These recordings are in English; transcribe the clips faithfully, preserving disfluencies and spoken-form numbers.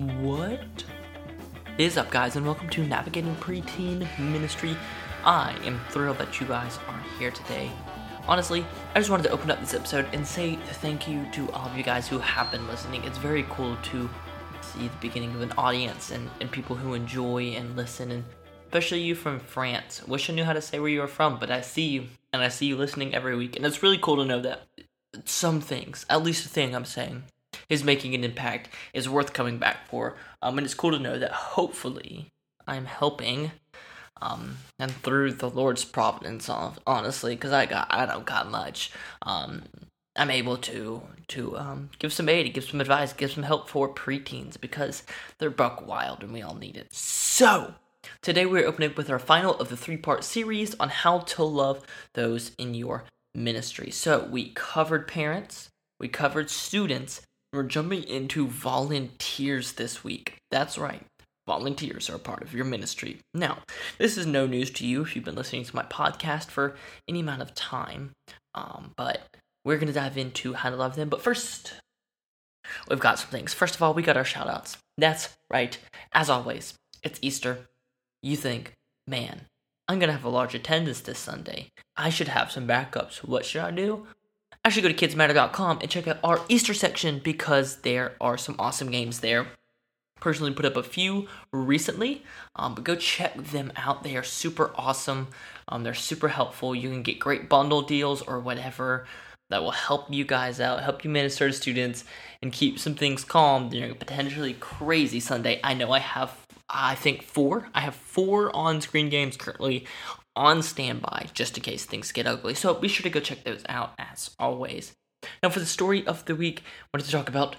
What is up, guys, and welcome to Navigating Preteen Ministry. I am thrilled that you guys are here today. Honestly, I just wanted to open up this episode and say thank you to all of you guys who have been listening. It's very cool to see the beginning of an audience and, and people who enjoy and listen, and especially you from France. Wish I knew how to say where you are from, but I see you, and I see you listening every week, and it's really cool to know that some things, at least the thing I'm saying, is making an impact, is worth coming back for. Um, and it's cool to know that hopefully I'm helping, um, and through the Lord's providence, honestly, because I got I don't got much. Um, I'm able to to um give some aid, give some advice, give some help for preteens because they're buck wild and we all need it. So today we're opening up with our final of the three-part series on how to love those in your ministry. So we covered parents, we covered students. We're jumping into volunteers this week. That's right. Volunteers are a part of your ministry. Now, this is no news to you if you've been listening to my podcast for any amount of time. Um, but we're going to dive into how to love them. But first, we've got some things. First of all, we got our shout-outs. That's right. As always, it's Easter. You think, man, I'm going to have a large attendance this Sunday. I should have some backups. What should I do? I should go to kids matter dot com and check out our Easter section because there are some awesome games there. Personally put up a few recently, um, but go check them out. They are super awesome. Um, they're super helpful. You can get great bundle deals or whatever that will help you guys out, help you minister to students, and keep some things calm during a potentially crazy Sunday. I know I have, I think, four. I have four on-screen games currently on standby, just in case things get ugly. So be sure to go check those out, as always. Now, for the story of the week, I wanted to talk about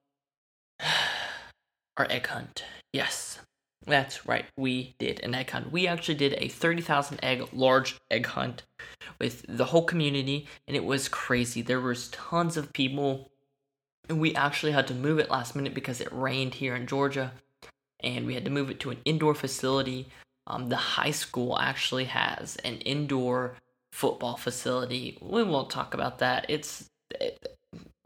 our egg hunt. Yes, that's right. We did an egg hunt. We actually did a thirty thousand egg, large egg hunt with the whole community, and it was crazy. There was tons of people, and we actually had to move it last minute because it rained here in Georgia, and we had to move it to an indoor facility. Um, the high school actually has an indoor football facility. We won't talk about that. It's, it,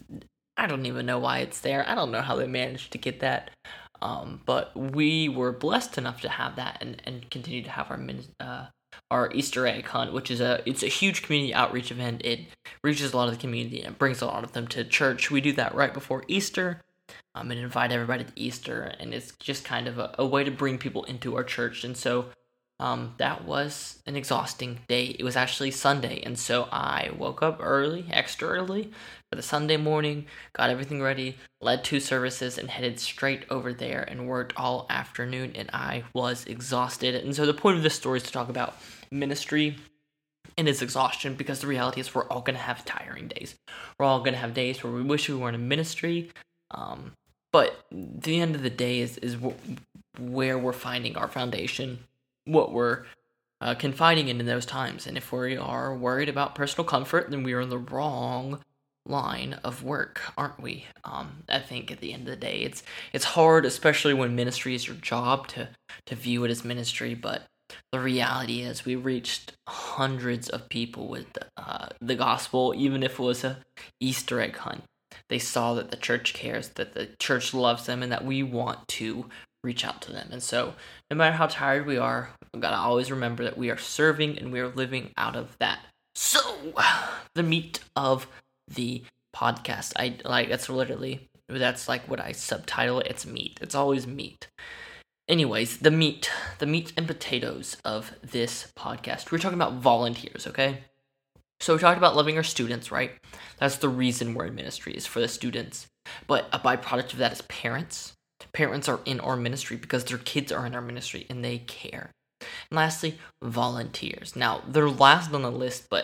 I don't even know why it's there. I don't know how they managed to get that. Um, but we were blessed enough to have that and, and continue to have our uh, our Easter egg hunt, which is a it's a huge community outreach event. It reaches a lot of the community and brings a lot of them to church. We do that right before Easter. Um, and invite everybody to Easter, and it's just kind of a, a way to bring people into our church. And so um, that was an exhausting day. It was actually Sunday, and so I woke up early, extra early, for the Sunday morning, got everything ready, led two services, and headed straight over there and worked all afternoon, and I was exhausted. And so the point of this story is to talk about ministry and its exhaustion, because the reality is we're all going to have tiring days. We're all going to have days where we wish we weren't in ministry. Um, but the end of the day is, is where we're finding our foundation, what we're uh, confiding in in those times. And if we are worried about personal comfort, then we are in the wrong line of work, aren't we? Um, I think at the end of the day, it's it's hard, especially when ministry is your job, to, to view it as ministry. But the reality is we reached hundreds of people with uh, the gospel, even if it was a Easter egg hunt. They saw that the church cares, that the church loves them, and that we want to reach out to them. And so, no matter how tired we are, we've got to always remember that we are serving and we are living out of that. So, the meat of the podcast. I like that's literally that's like what I subtitle it. It's meat. It's always meat. Anyways, the meat, the meat and potatoes of this podcast. We're talking about volunteers, okay? So we talked about loving our students, right? That's the reason we're in ministry, is for the students. But a byproduct of that is parents. Parents are in our ministry because their kids are in our ministry and they care. And lastly, volunteers. Now, they're last on the list, but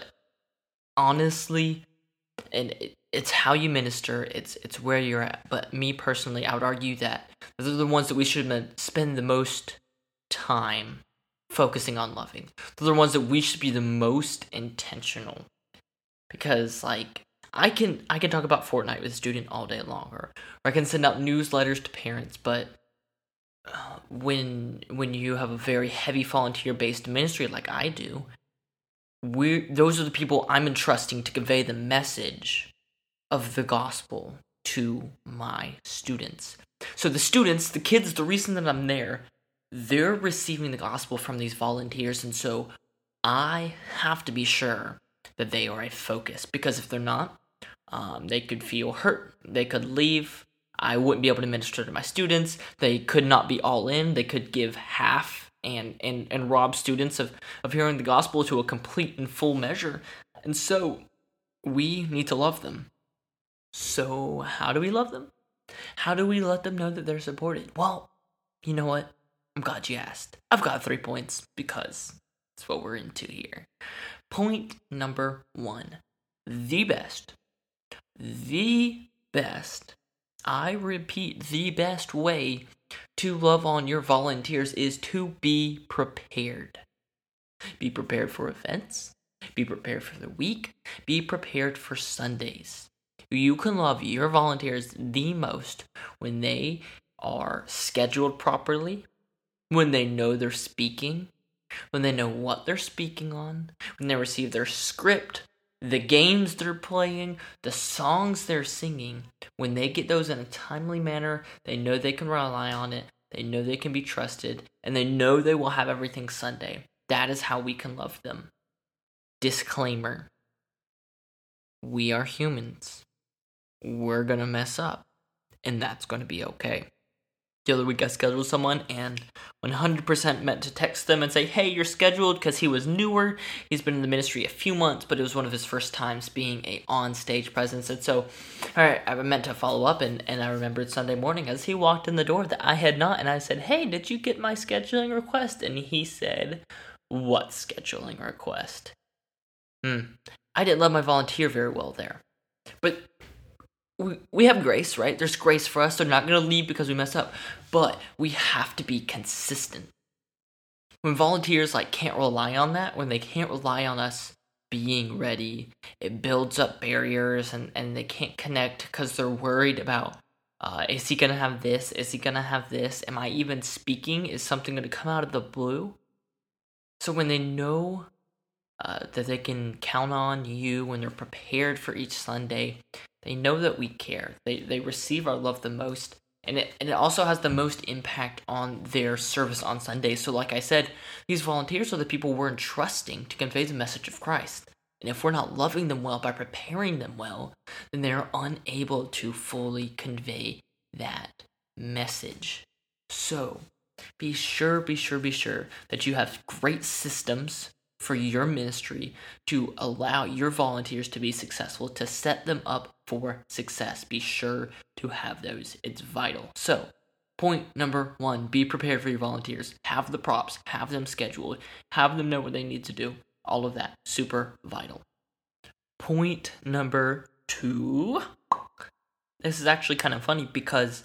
honestly, and it, it's how you minister, it's it's where you're at. But me personally, I would argue that those are the ones that we should spend the most time focusing on loving. Those are the ones that we should be the most intentional. Because, like, I can I can talk about Fortnite with a student all day long, or, or I can send out newsletters to parents, but uh, when when you have a very heavy volunteer-based ministry like I do, we those are the people I'm entrusting to convey the message of the gospel to my students. So the students, the kids, the reason that I'm there, they're receiving the gospel from these volunteers, and so I have to be sure that they are a focus, because if they're not, um, they could feel hurt, they could leave, I wouldn't be able to minister to my students, they could not be all in, they could give half and, and, and rob students of, of hearing the gospel to a complete and full measure, and so we need to love them. So how do we love them? How do we let them know that they're supported? Well, you know what? I'm glad you asked. I've got three points because that's what we're into here. Point number one. The best. The best. I repeat, the best way to love on your volunteers is to be prepared. Be prepared for events. Be prepared for the week. Be prepared for Sundays. You can love your volunteers the most when they are scheduled properly, when they know they're speaking, when they know what they're speaking on, when they receive their script, the games they're playing, the songs they're singing. When they get those in a timely manner, they know they can rely on it, they know they can be trusted, and they know they will have everything Sunday. That is how we can love them. Disclaimer. We are humans. We're going to mess up, and that's going to be okay. The other week I scheduled someone and one hundred percent meant to text them and say, hey, you're scheduled, because he was newer. He's been in the ministry a few months, but it was one of his first times being a on-stage presence. And so, all right, I meant to follow up, and, and I remembered Sunday morning as he walked in the door that I had not, and I said, hey, did you get my scheduling request? And he said, what scheduling request? Hmm. I didn't love my volunteer very well there. But we, we have grace, right? There's grace for us. They're not going to leave because we mess up. But we have to be consistent. When volunteers like can't rely on that, when they can't rely on us being ready, it builds up barriers, and, and they can't connect because they're worried about, uh, is he going to have this? Is he going to have this? Am I even speaking? Is something going to come out of the blue? So when they know uh, that they can count on you, when they're prepared for each Sunday, they know that we care. They they receive our love the most, and it and it also has the most impact on their service on Sundays. So like I said, these volunteers are the people we're entrusting to convey the message of Christ. And if we're not loving them well by preparing them well, then they're unable to fully convey that message. So be sure, be sure, be sure that you have great systems for your ministry to allow your volunteers to be successful, to set them up for success. Be sure to have those. It's vital. So, point number one, be prepared for your volunteers. Have the props, have them scheduled, have them know what they need to do. All of that, super vital. Point number two, this is actually kind of funny because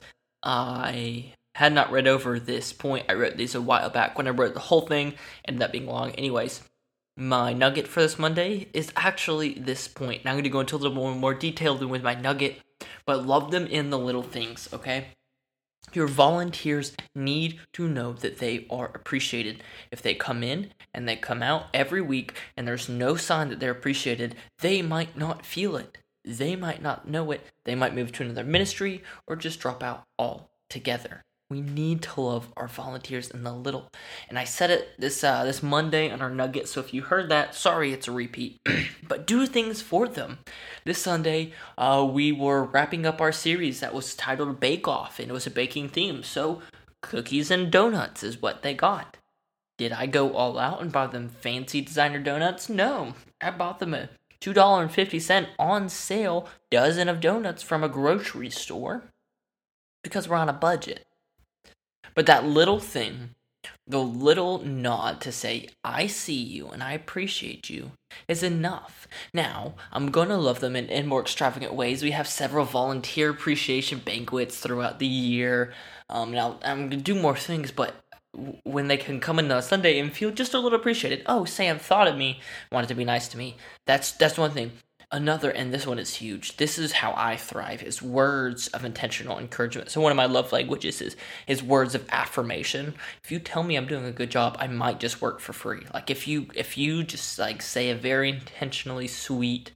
I had not read over this point. I wrote these a while back when I wrote the whole thing, ended up being long. Anyways, my nugget for this Monday is actually this point. Now I'm going to go into a little more, more detail than with my nugget, but love them in the little things, okay? Your volunteers need to know that they are appreciated. If they come in and they come out every week and there's no sign that they're appreciated, they might not feel it. They might not know it. They might move to another ministry or just drop out altogether. We need to love our volunteers in the little. And I said it this uh, this Monday on our nugget, so if you heard that, sorry, it's a repeat. But do things for them. This Sunday, uh, we were wrapping up our series that was titled Bake Off, and it was a baking theme. So cookies and donuts is what they got. Did I go all out and buy them fancy designer donuts? No. I bought them a two dollars and fifty cents on sale dozen of donuts from a grocery store because we're on a budget. But that little thing, the little nod to say, I see you and I appreciate you, is enough. Now, I'm going to love them in, in more extravagant ways. We have several volunteer appreciation banquets throughout the year. Um, now, I'm going to do more things, but when they can come in on Sunday and feel just a little appreciated, oh, Sam thought of me, wanted to be nice to me, that's that's one thing. Another, and this one is huge, this is how I thrive, is words of intentional encouragement. So one of my love languages is, is words of affirmation. If you tell me I'm doing a good job, I might just work for free. Like if you if you just like say a very intentionally sweet,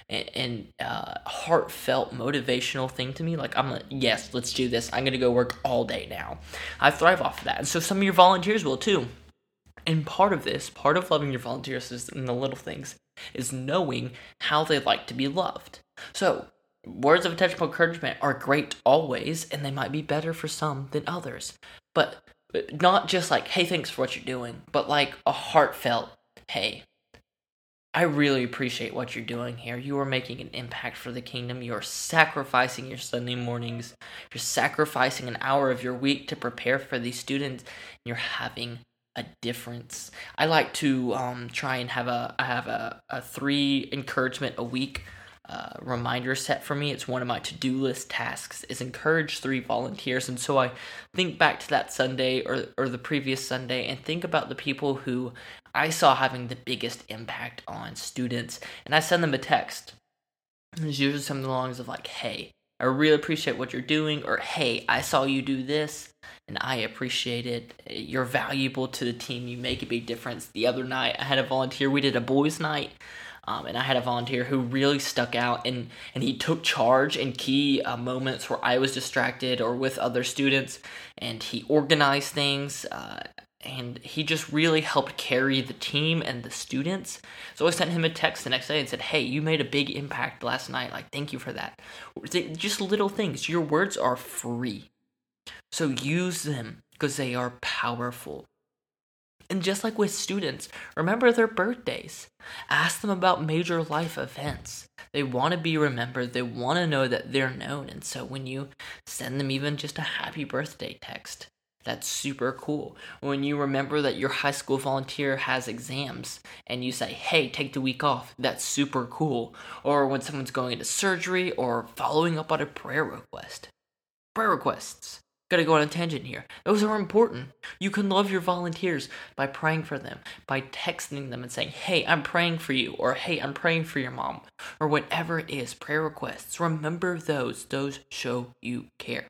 and, and uh, heartfelt motivational thing to me. Like, I'm like, yes, let's do this. I'm going to go work all day now. I thrive off of that. And so some of your volunteers will too. And part of this, part of loving your volunteers is in the little things, is knowing how they like to be loved. So, words of intentional encouragement are great always, and they might be better for some than others. But not just like, hey, thanks for what you're doing, but like a heartfelt, hey, I really appreciate what you're doing here. You are making an impact for the kingdom. You are sacrificing your Sunday mornings. You're sacrificing an hour of your week to prepare for these students. And you're having a difference. I like to um, try and have a I have a, a three encouragement a week uh, reminder set for me. It's one of my to-do list tasks is encourage three volunteers. And so I think back to that Sunday or, or the previous Sunday and think about the people who I saw having the biggest impact on students. And I send them a text. And it's usually something along the lines of like, hey, I really appreciate what you're doing, or hey, I saw you do this, and I appreciate it. You're valuable to the team. You make a big difference. The other night, I had a volunteer. We did a boys' night, um, and I had a volunteer who really stuck out, and, and he took charge in key uh, moments where I was distracted or with other students, and he organized things, uh, and he just really helped carry the team and the students. So I sent him a text the next day and said, hey, you made a big impact last night. Like, thank you for that. Just little things. Your words are free. So use them because they are powerful. And just like with students, remember their birthdays. Ask them about major life events. They want to be remembered. They want to know that they're known. And so when you send them even just a happy birthday text, that's super cool. When you remember that your high school volunteer has exams and you say, hey, take the week off, that's super cool. Or when someone's going into surgery or following up on a prayer request. Prayer requests. Gotta go on a tangent here. Those are important. You can love your volunteers by praying for them, by texting them and saying, hey, I'm praying for you, or hey, I'm praying for your mom, or whatever it is, prayer requests. Remember those. Those show you care.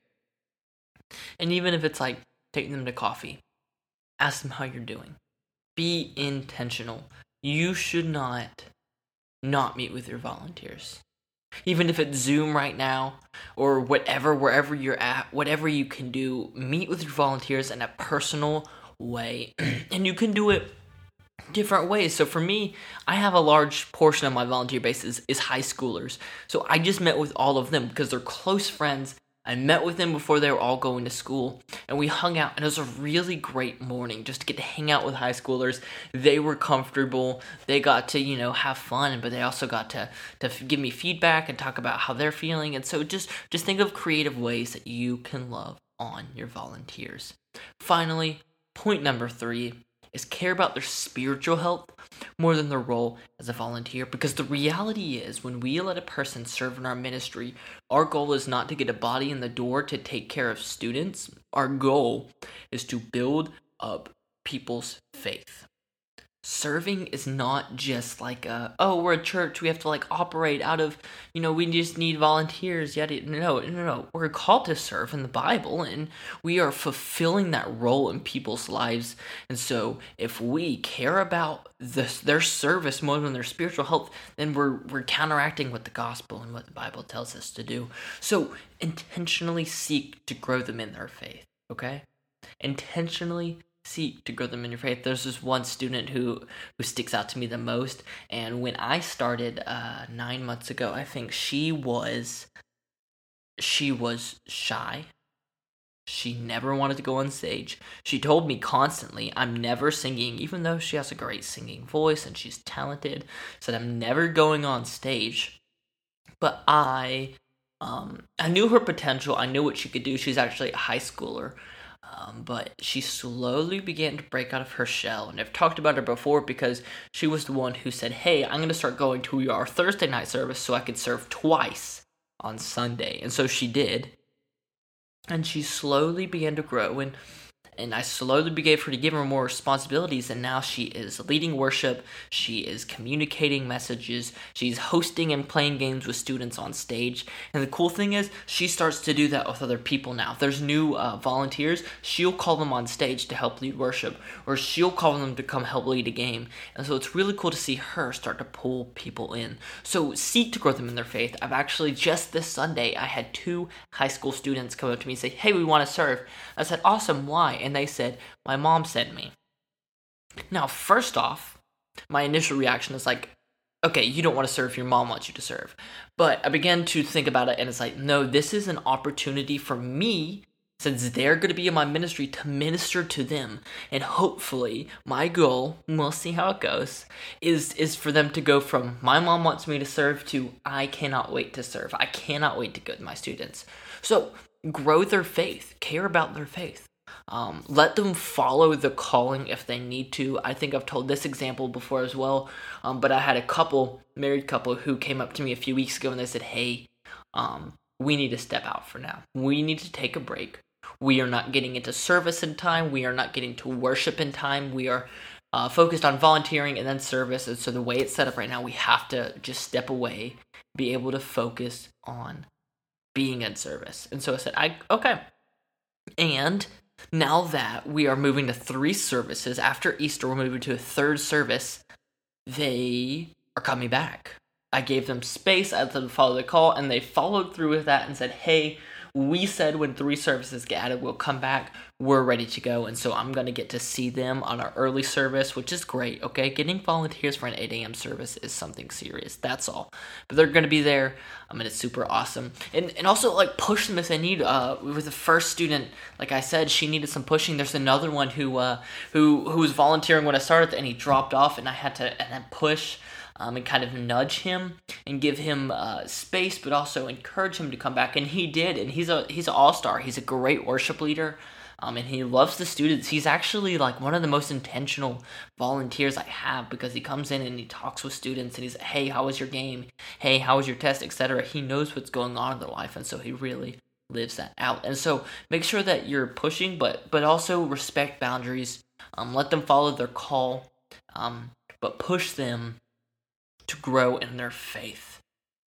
And even if it's like, take them to coffee. Ask them how you're doing. Be intentional. You should not not meet with your volunteers. Even if it's Zoom right now or whatever, wherever you're at, whatever you can do, meet with your volunteers in a personal way. And you can do it different ways. So for me, I have a large portion of my volunteer base is, is high schoolers. So I just met with all of them because they're close friends. I met with them before they were all going to school, and we hung out, and it was a really great morning just to get to hang out with high schoolers. They were comfortable. They got to, you know, have fun, but they also got to, to give me feedback and talk about how they're feeling. And so just, just think of creative ways that you can love on your volunteers. Finally, point number three is care about their spiritual health more than their role as a volunteer, because the reality is when we let a person serve in our ministry, our goal is not to get a body in the door to take care of students. Our goal is to build up people's faith. Serving is not just like a, oh, we're a church, we have to like operate out of, you know, we just need volunteers. Yet, no, no, no. We're called to serve in the Bible, and we are fulfilling that role in people's lives. And so, if we care about this, their service more than their spiritual health, then we're we're counteracting what the gospel and what the Bible tells us to do. So, intentionally seek to grow them in their faith. Okay, intentionally seek to grow them in your faith. There's this one student who who sticks out to me the most, and when I started uh nine months ago, I think she was she was shy. She never wanted to go on stage. She told me constantly, I'm never singing, even though she has a great singing voice and she's talented. Said I'm never going on stage. But I um I knew her potential. I knew what she could do. She's actually a high schooler. Um, but she slowly began to break out of her shell. And I've talked about her before because she was the one who said, hey, I'm going to start going to our Thursday night service so I could serve twice on Sunday. And so she did. And she slowly began to grow. And and I slowly began to give her more responsibilities, and now she is leading worship, she is communicating messages, she's hosting and playing games with students on stage, and the cool thing is, she starts to do that with other people now. If there's new uh, volunteers, she'll call them on stage to help lead worship, or she'll call them to come help lead a game, and so it's really cool to see her start to pull people in. So seek to grow them in their faith. I've actually, just this Sunday, I had two high school students come up to me and say, hey, we want to serve. I said, awesome, why? And they said, my mom sent me. Now, first off, my initial reaction is like, okay, you don't want to serve, your mom wants you to serve. But I began to think about it, and it's like, no, this is an opportunity for me, since they're going to be in my ministry, to minister to them. And hopefully, my goal, we'll see how it goes, is, is for them to go from, my mom wants me to serve, to, I cannot wait to serve. I cannot wait to go to my students. So, grow their faith, care about their faith. Um, let them follow the calling if they need to. I think I've told this example before as well, um, but I had a couple, married couple, who came up to me a few weeks ago and they said, hey, um, we need to step out for now. We need to take a break. We are not getting into service in time. We are not getting to worship in time. We are uh, focused on volunteering and then service. And so the way it's set up right now, we have to just step away, be able to focus on being in service. And so I said, I okay. And now that we are moving to three services, after Easter, we're moving to a third service, they are coming back. I gave them space, I let them follow the call, and they followed through with that and said, hey, we said when three services get added, we'll come back. We're ready to go. And so I'm going to get to see them on our early service, which is great, okay? Getting volunteers for an eight a.m. service is something serious. That's all. But they're going to be there. I mean, it's super awesome. And and also, like, push them if they need. Uh, with the first student, like I said, she needed some pushing. There's another one who uh who who was volunteering when I started, and he dropped off, and I had to and then push. Um, and kind of nudge him and give him uh, space, but also encourage him to come back. And he did, and he's a he's an all-star. He's a great worship leader, um, and he loves the students. He's actually like one of the most intentional volunteers I have, because he comes in and he talks with students, and he's like, hey, how was your game? Hey, how was your test, et cetera. He knows what's going on in their life, and so he really lives that out. And so make sure that you're pushing, but but also respect boundaries. Um, let them follow their call, um, but push them to grow in their faith.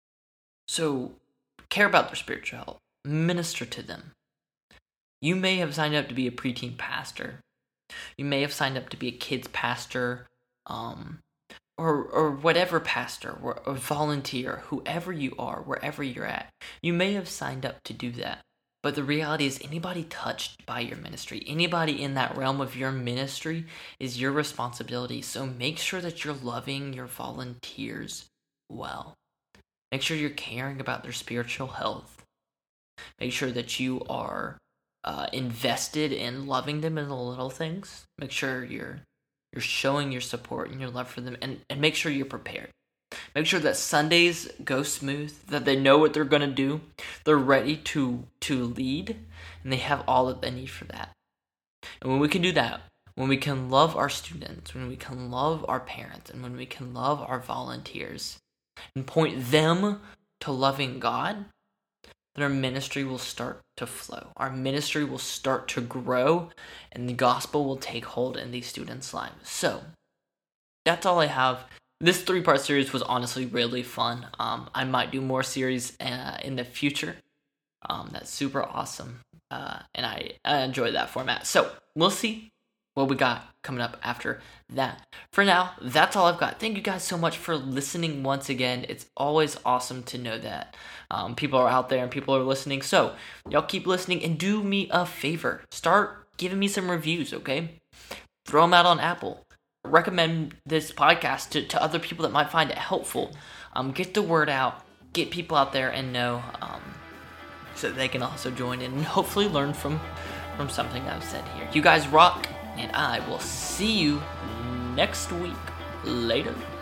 So, care about their spiritual health. Minister to them. You may have signed up to be a preteen pastor. You may have signed up to be a kids pastor, um, or or whatever pastor, or, or volunteer, whoever you are, wherever you're at. You may have signed up to do that. But the reality is, anybody touched by your ministry, anybody in that realm of your ministry is your responsibility. So make sure that you're loving your volunteers well. Make sure you're caring about their spiritual health. Make sure that you are uh, invested in loving them in the little things. Make sure you're you're showing your support and your love for them, and, and make sure you're prepared. Make sure that Sundays go smooth, that they know what they're going to do, they're ready to to lead, and they have all that they need for that. And when we can do that, when we can love our students, when we can love our parents, and when we can love our volunteers, and point them to loving God, then our ministry will start to flow. Our ministry will start to grow, and the gospel will take hold in these students' lives. So, that's all I have. This three-part series was honestly really fun. Um, I might do more series uh, in the future. Um, that's super awesome, uh, and I, I enjoy that format. So, we'll see what we got coming up after that. For now, that's all I've got. Thank you guys so much for listening once again. It's always awesome to know that um, people are out there and people are listening. So, y'all keep listening, and do me a favor. Start giving me some reviews, okay? Throw them out on Apple. Recommend this podcast to, to other people that might find it helpful. Um, get the word out. Get people out there and know, um, so that they can also join in and hopefully learn from, from something I've said here. You guys rock, and I will see you next week. Later.